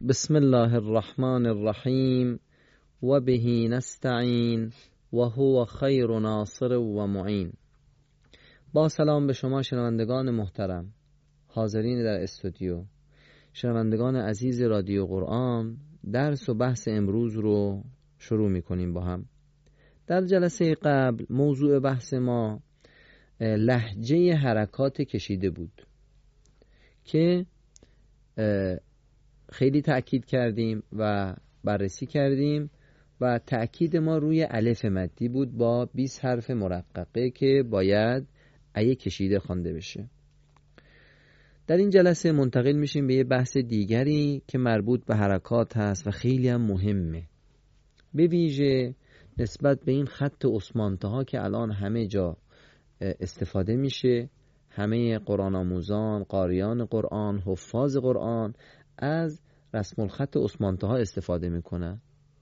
بسم الله الرحمن الرحیم و به نستعین و هو خیر ناصر و معین. با سلام به شما شنوندگان محترم، حاضرین در استودیو، شنوندگان عزیز رادیو قرآن. درس و بحث امروز رو شروع می‌کنیم با هم. در جلسه قبل موضوع بحث ما لهجه حرکات کشیده بود که خیلی تأکید کردیم و بررسی کردیم و تأکید ما روی الف مدی بود با 20 حرف مرققه که باید ای کشیده خوانده بشه. در این جلسه منتقل میشیم به یه بحث دیگری که مربوط به حرکات هست و خیلی هم مهمه، به ویژه نسبت به این خط عثمان‌طاها که الان همه جا استفاده میشه. همه قرآن آموزان، قاریان قرآن، حفاظ قرآن از رسم الخط عثمان‌طاها استفاده میکنن.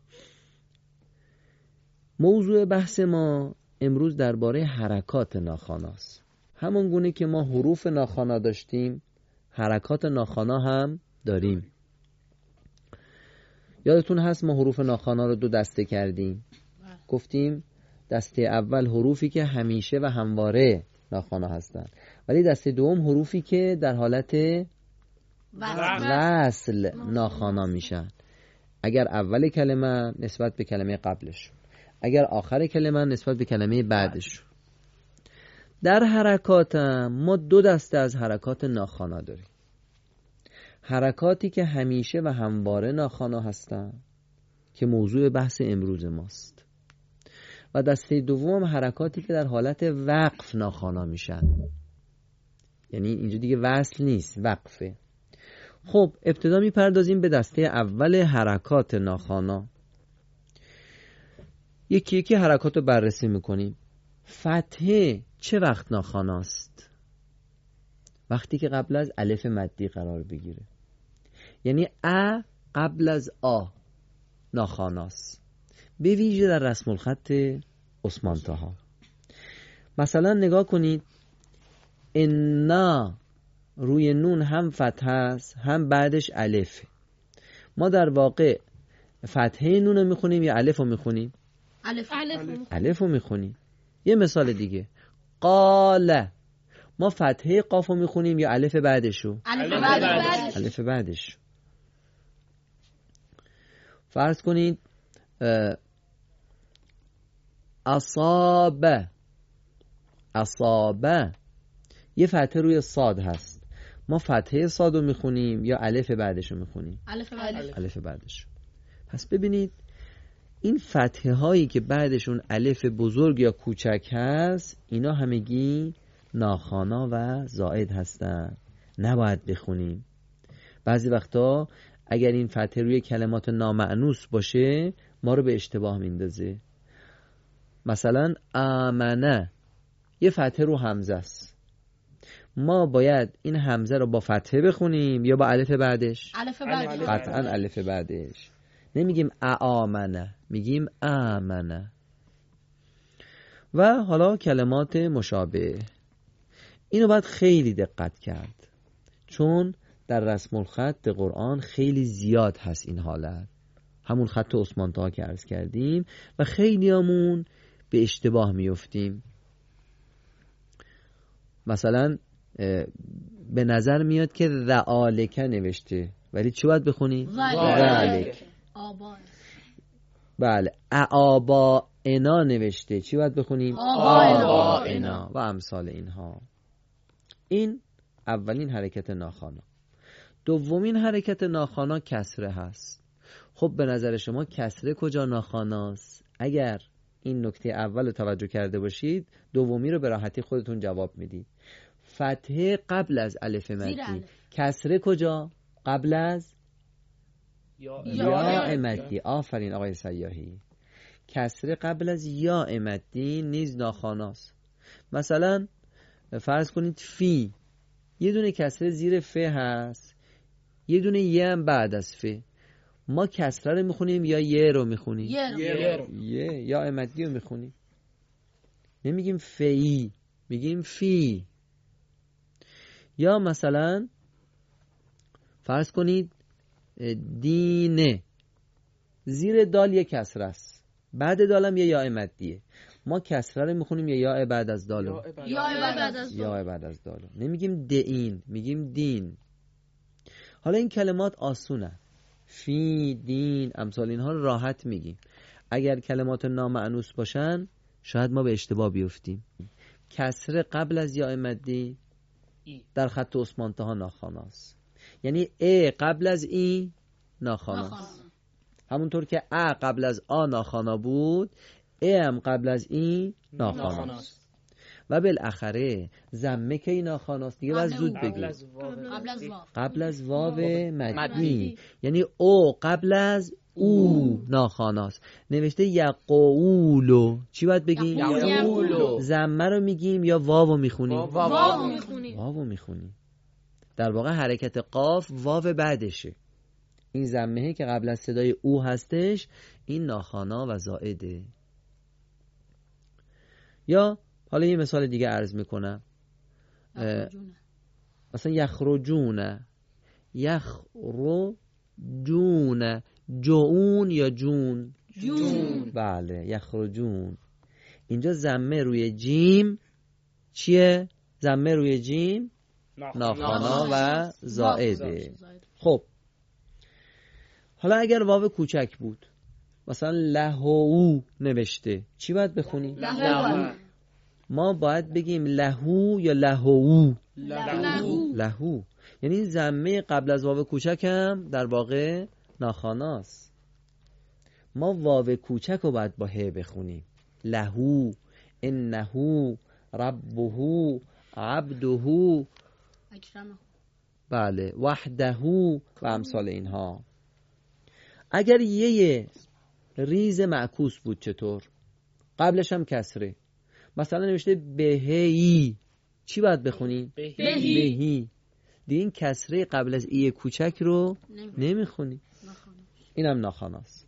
موضوع بحث ما امروز درباره حرکات ناخواناست. همون گونه که ما حروف ناخوانا داشتیم، حرکات ناخوانا هم داریم. یادتون هست ما حروف ناخوانا رو 2 دسته کردیم. گفتیم دسته اول حروفی که همیشه و همواره ناخوانا هستن، ولی دسته دوم حروفی که در حالت وصل ناخوانا میشن. اگر اول کلمه نسبت به کلمه قبلش، اگر آخر کلمه نسبت به کلمه بعدش. در حرکات ما 2 دسته از حرکات ناخوانا داریم. حرکاتی که همیشه و همواره ناخوانا هستن که موضوع بحث امروز ماست، و دسته دوم حرکاتی که در حالت وقف ناخوانا میشن. یعنی اینجا دیگه وصل نیست، وقفه. خب ابتدا میپردازیم به دسته اول حرکات ناخوانا. یکی یکی حرکات رو بررسی میکنیم. فتحه چه وقت ناخواناست؟ وقتی که قبل از الف مدی قرار بگیره. یعنی ا قبل از آ ناخواناست، به ویژه در رسم الخط عثمان‌طاها. مثلا نگاه کنید، انا روی نون هم فتحه است هم بعدش الف. ما در واقع فتحه نون رو میخونیم یا الف رو میخونیم؟ الف رو میخونیم. یه مثال دیگه، قال، ما فتحه قاف رو میخونیم یا الف بعدشو؟ الف بعدش. فرض کنید اصابه، اصابه یه فتحه روی صاد هست، ما فتحه صاد رو میخونیم یا الف بعدش رو میخونیم؟ الف بعدش. پس ببینید این فتحه هایی که بعدشون الف بزرگ یا کوچک هست، اینا همگی ناخوانا و زائد هستن، نباید بخونیم. بعضی وقتا اگر این فتحه روی کلمات نامأنوس باشه ما رو به اشتباه میندازه. مثلا آمنه یه فتحه رو همزه است، ما باید این همزه رو با فتحه بخونیم یا با الف بعدش؟ قطعا الف بعدش. نمیگیم آمنه، میگیم آمنه. و حالا کلمات مشابه، اینو باید خیلی دقت کرد، چون در رسم الخط قرآن خیلی زیاد هست این حالت، همون خط عثمان‌طاها که عرض کردیم، و خیلی همون به اشتباه میفتیم. مثلا به نظر میاد که ذالکه نوشته، ولی چی باید بخونی؟ ذالک. بله. آبائنا نوشته، چی باید بخونیم؟ آبائنا. و امثال اینها. این اولین حرکت ناخوانا. دومین حرکت ناخوانا کسره هست. خب به نظر شما کسره کجا ناخواناست؟ اگر این نکته اول رو توجه کرده باشید، دومی رو به راحتی خودتون جواب میدید. فتحه قبل از الف مدی، کسره کجا؟ قبل از یا مدی. آفرین آقای سیاحی. کسره قبل از یا مدی نیز ناخواناست. مثلا فرض کنید فی، یه دونه کسره زیر ف هست، یه دونه یه هم بعد از ف. ما کسره رو میخونیم یا یه رو میخونیم؟ یه یا مدی رو میخونیم. نمیگیم فی، میگیم فی. یا مثلا فرض کنید دینه، زیر دال یک کسره است، بعد دالم یه یاء مدیه. ما کسره رو میخونیم یا یاء بعد از دالو؟ یاء بعد از دالو. نمیگیم دین، میگیم دین. حالا این کلمات آسونه، فی، دین، امثال اینها راحت میگیم. اگر کلمات نامعنوس باشن شاید ما به اشتباه بیفتیم. کسره قبل از یاء مدی در خط عثمان طه ناخواناست، یعنی ا قبل از ای ناخواناست. همونطور که ا قبل از آ ناخوانا بود، ا هم قبل از این ناخواناست. و بالاخره ضمه کی ناخواناست دیگه؟ باید زود بگی قبل از واو مدنی، یعنی او قبل از او ناخواناست. نوشته یقولو، چی باید بگیم؟ ضمه رو میگیم یا واو میخونیم؟ واو میخونیم. در واقع حرکت قاف واو بعدشه. این ضمه که قبل از صدای او هستش این ناخوانا و زائده. یا حالا یه مثال دیگه عرض میکنم، مثلا یخرجون، جون یا جون؟ بله، یخرجون. اینجا ضمه روی جیم چیه؟ ضمه روی جیم ناخوانا و زائده. خب حالا اگر واو کوچک بود، مثلا لهو نوشته، چی باید بخونیم؟ ما باید بگیم لهو یا لهو؟ لهو. یعنی این ضمه قبل از واو کوچک هم در واقع ناخواناست. ما واو کوچک رو باید با ه بخونیم. لهو، انهو، ربهو، عبدهو، بله، وحدهو و امثال اینها. اگر یه ریز معکوس بود چطور؟ قبلش هم کسره، مثلا نوشته بهی، چی باید بخونی؟ بهی. دیگه این کسره قبل از ای کوچک رو نمیخونی، اینم ناخواناست.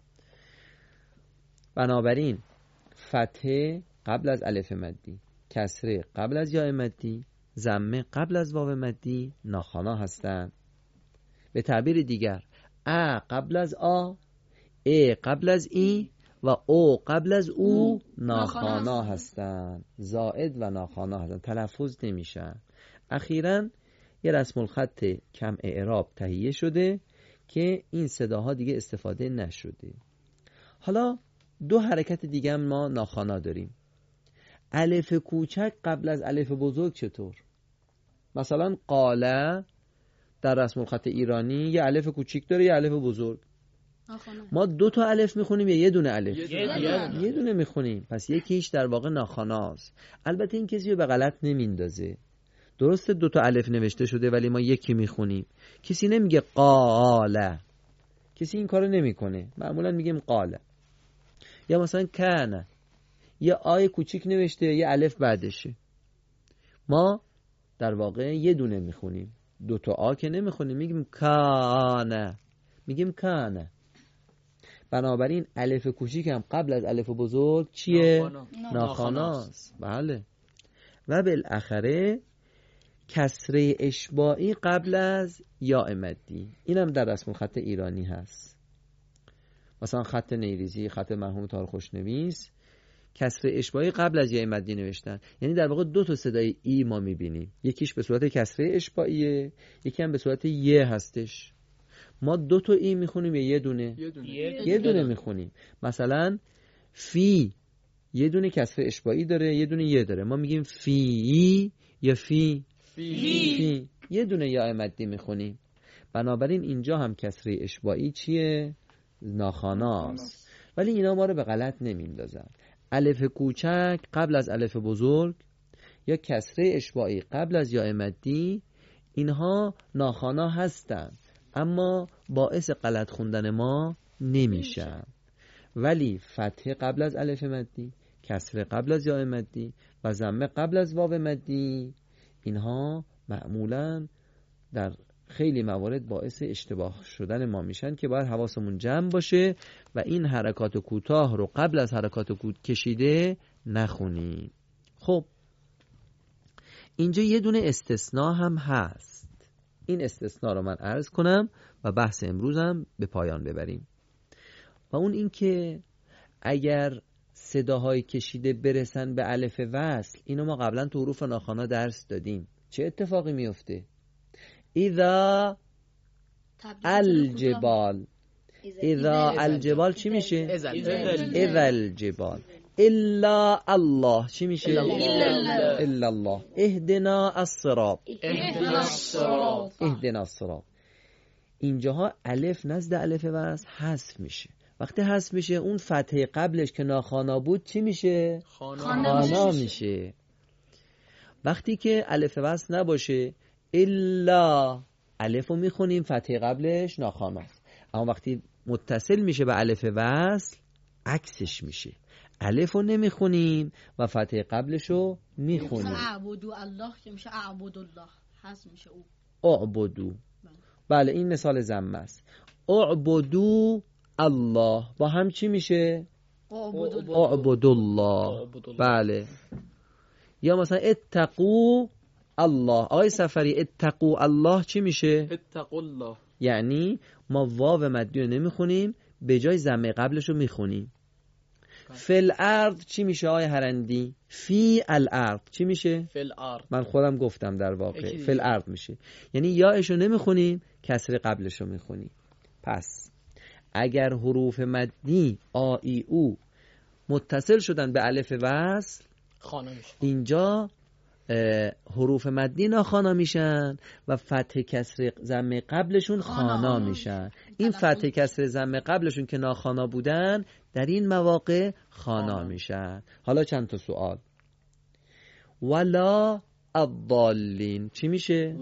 بنابراین فتحه قبل از الف مدی، کسره قبل از یاء مدی، ضمه قبل از واو مدی ناخوانا هستند. به تعبیر دیگر ا قبل از آ، ا قبل از ای و او قبل از او ناخوانا هستند، زائد و ناخوانا هستند، تلفظ نمیشن. اخیراً یه رسم الخط کم اعراب تهیه شده که این صداها دیگه استفاده نشده. حالا دو حرکت دیگه هم ما ناخوانا داریم. الف کوچک قبل از الف بزرگ چطور؟ مثلا قاله در رسم الخط ایرانی یه الف کوچیک داره یه الف بزرگ. ما دو تا الف میخونیم یا یه دونه الف؟ یه دونه میخونیم. پس یکیش در واقع ناخواناست. البته این کسی رو به غلط نمیندازه. درسته دو تا الف نوشته شده ولی ما یکی میخونیم. کسی نمیگه قاله، کسی این کارو نمیکنه، معمولا میگیم قاله. یا مثلا کانه، یه آی کوچیک نوشته یه الف بعدشه، ما در واقع یه دونه میخونیم، دو تا آ که نمیخونیم، میگیم کانه، میگیم کانه. بنابراین الف کوچیک هم قبل از الف بزرگ چیه؟ ناخواناست. بله. و بالاخره کسره اشباعی قبل از یاء مدی، اینم در رسم الخط ایرانی هست. مثلا خط نیریزی، خط مرحوم طاهر خوشنویس، کسره اشباعی قبل از یاء مدی نوشتن. یعنی در واقع دو تا صدای ای ما میبینیم، یکیش به صورت کسره اشباعیه، یکی هم به صورت یه هستش. ما دو تا ای میخونیم یا یه دونه؟ یه دونه میخونیم. مثلا فی یه دونه کسره اشباعی داره، یه دونه یه داره، ما میگیم فی یا فی. یه دونه یاء مدی میخونیم. بنابراین اینجا هم کسره اشباعی چیه؟ ناخواناست. ولی اینا ما رو به غلط نمیندازن. الف کوچک قبل از الف بزرگ یا کسره اشباعی قبل از یاء مدی، اینها ناخوانا هستن اما باعث غلط خوندن ما نمیشن. ولی فتحه قبل از الف مدی، کسره قبل از یاء مدی و ضمه قبل از واو مدی، اینها معمولاً در خیلی موارد باعث اشتباه شدن ما میشن که باید حواسمون جمع باشه و این حرکات کوتاه رو قبل از حرکات کشیده نخونیم. خب اینجا یه دونه استثناء هم هست. این استثناء رو من عرض کنم و بحث امروزم به پایان ببریم. و اون این که اگر صداهای کشیده برسن به الف وصل، اینو ما قبلا تو حروف ناخوانا درس دادیم، چه اتفاقی میفته؟ اذا الجبال، اذا الجبال چی میشه؟ اذا الجبال. الا الله چی میشه؟ الا الله. اهدنا الصراط، اهدنا الصراط. اینجاها الف نزد الف وصل حذف میشه. وقتی حذف میشه اون فتحه قبلش که ناخوانا بود چی میشه؟ خوانا میشه. وقتی که الف وصل نباشه الا الف رو میخونیم، فتحه قبلش ناخواناست. اما وقتی متصل میشه به الف وصل عکسش میشه، الف رو نمیخونیم و فتحه قبلش رو میخونیم. اعبدو الله که میشه اعبد الله، حذف میشه او. اعبدو، بله این مثال ضمه است. اعبدو الله با هم چی میشه؟ اعبدو الله. بله. یا مثلا اتقو الله. آقای سفری اتقو الله چی میشه؟ اتقو الله. یعنی ما واو مدی رو نمیخونیم، به جای ضمه قبلش رو میخونیم. فی الارض چی میشه آقای هرندی؟ فی الارض چی میشه؟ فی الارض. من خودم گفتم در واقع فی الارض میشه، یعنی یاش رو نمیخونیم، کسر قبلش رو میخونیم. پس اگر حروف مدی آ ای او متصل شدن به الف وصل، اینجا حروف مدی ناخوانا میشن و فتح کسر ضمه قبلشون خوانا میشن. این فتح کسر ضمه قبلشون که ناخوانا بودن در این مواقع خوانا میشن. حالا چند تا سوال. ولا الضالین چی میشه؟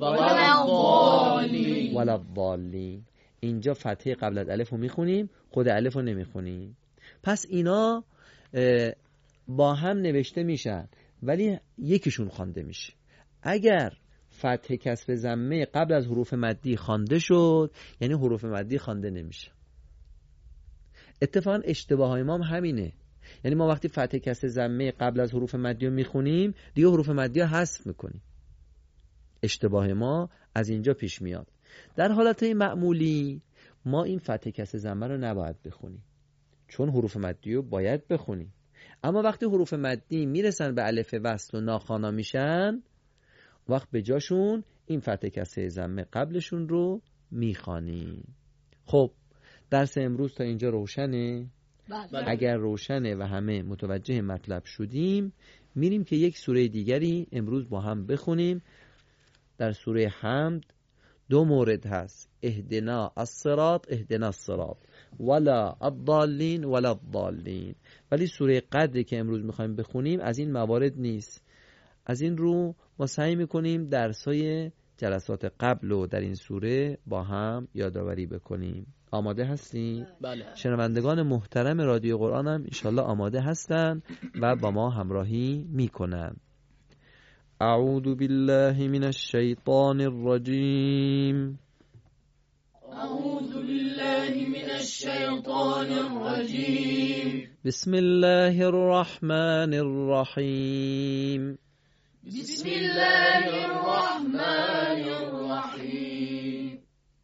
ولا الضالین. اینجا فتحه قبل از الف رو میخونیم، خود الف رو نمیخونیم. پس اینا با هم نوشته میشن ولی یکیشون خوانده میشه. اگر فتح کسر ضمه قبل از حروف مدی خوانده شد، یعنی حروف مدی خوانده نمیشه. اتفاقا اشتباه های ما هم همینه. یعنی ما وقتی فتح کسر ضمه قبل از حروف مدی رو میخونیم، دیگه حروف مدی رو حذف میکنیم. اشتباه ما از اینجا پیش میاد. در حالت معمولی ما این فتح کسر ضمه رو نباید بخونیم، چون حروف مدی رو باید بخونیم. اما وقتی حروف مدی میرسن به الف وصل و ناخوانا میشن، وقت به جاشون این فتح کسر ضمه قبلشون رو میخوانیم. خب درس امروز تا اینجا روشنه؟ بله. اگر روشنه و همه متوجه مطلب شدیم، میریم که یک سوره دیگری امروز با هم بخونیم. در سوره حمد 2 مورد هست، اهدنا الصراط اهدنا الصراط، ولا الضالین ولا الضالین. ولی سوره قدر که امروز میخوایم بخونیم از این موارد نیست. از این رو ما سعی میکنیم درسای جلسات قبل و در این سوره با هم یادآوری بکنیم. آماده هستین؟ بله. شنوندگان محترم رادیو قرآن هم انشالله آماده هستن و با ما همراهی میکنن. اعوذ بالله من الشیطان الرجیم. اعوذ بالله من الشیطان الرجیم. بسم الله الرحمن الرحیم. بسم الله الرحمن الرحیم.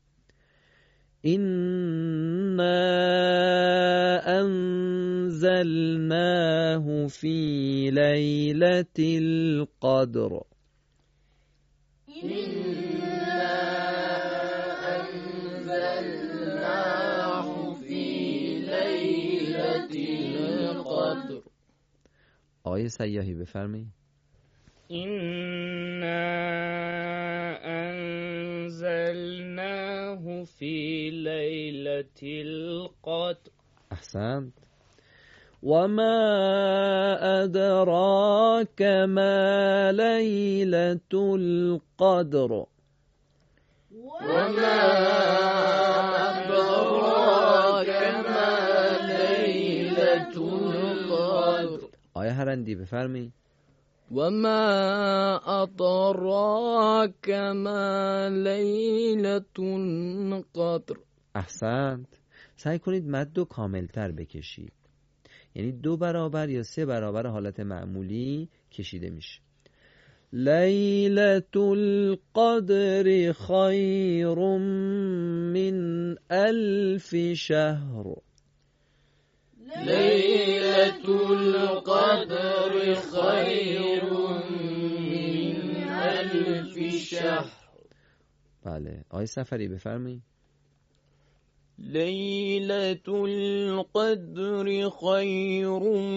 إنا أنزلناه في ليلة القدر. إنا أنزلناه في ليلة القدر. آیه سیاحی بفرمایید. إنا أنزلناه في ليلة القدر. أحسنت. وما أدراك ما ليلة القدر. وما أدراك ما ليلة القدر. آیه هرندی بفرمایید. وما أدراك ما ليلة القدر. احسنت. سعی کنید مد رو کاملتر بکشید، یعنی 2 برابر یا 3 برابر حالت معمولی کشیده میشه. لیلة القدر خیر من 1000 شهر. لیلة القدر خیر من 1000 شهر. بله آقای سفری بفرمایید. لیلة القدر خیر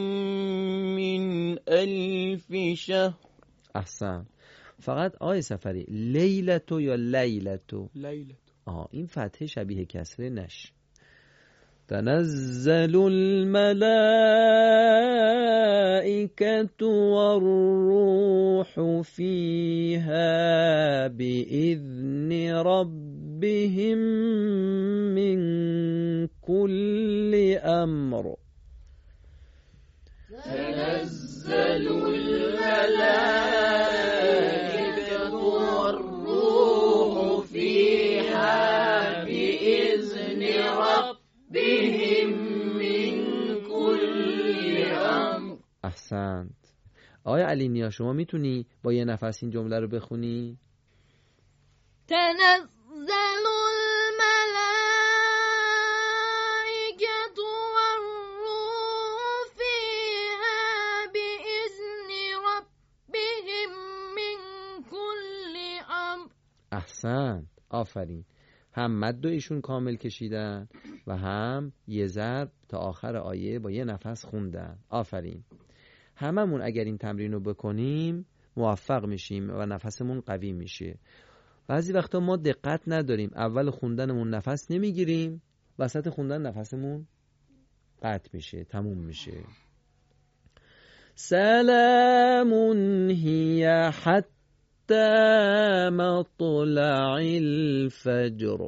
من 1000 شهر. احسن. فقط آقای سفری لیلتو یا لیلتو؟ لیلة. این فتحه شبیه کسره نش. تنزل الملائكة والروح فيها بإذن ربهم من كل أمر. تنزل الملائكة والروح فيها بإذن ربهم من كل أمر. احسنت. آقای علی نیا شما میتونی با یه نفس این جمله رو بخونی؟ تنزل الملائكة والروح فيها بإذن ربهم من كل أمر. احسنت. آفرین. هم مد و ایشون کامل کشیدن و هم یه ضرب تا آخر آیه با یه نفس خوندن. آفرین. هممون اگر این تمرین رو بکنیم موفق میشیم و نفسمون قوی میشه. بعضی وقتا ما دقت نداریم، اول خوندنمون نفس نمیگیریم، وسط خوندن نفسمون قطع میشه، تموم میشه. سلام هی حتی مطلع الفجر.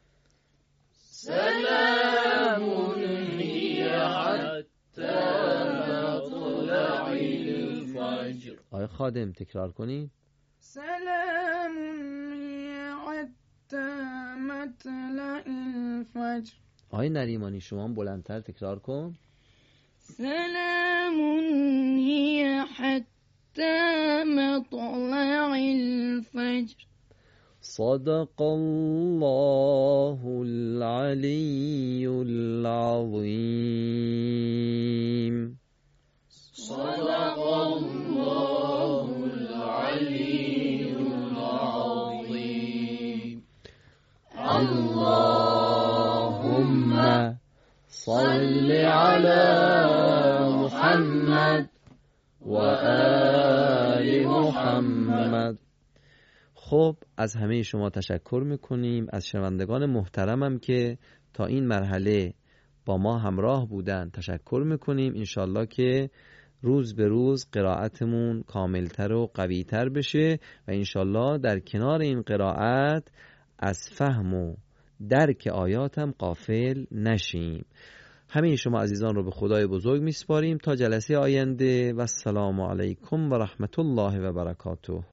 سلام هی حتی مطلع الفجر. آقای خادم تکرار کنی. سلام هی حتی مطلع الفجر. آقای نریمانی شما هم بلندتر تکرار کن. سلام هی حتی مطلع الفجر. صدق الله العلی العظیم. صدق الله العلی العظیم. اللهم صل على محمد و آل محمد. خب از همه شما تشکر میکنیم، از شنوندگان محترمم که تا این مرحله با ما همراه بودن تشکر میکنیم. انشالله که روز به روز قرائتمون کاملتر و قویتر بشه و انشالله در کنار این قرائت از فهم و درک آیاتم غافل نشیم. همه شما عزیزان رو به خدای بزرگ میسپاریم تا جلسه آینده و السلام علیکم و رحمت الله و برکاته.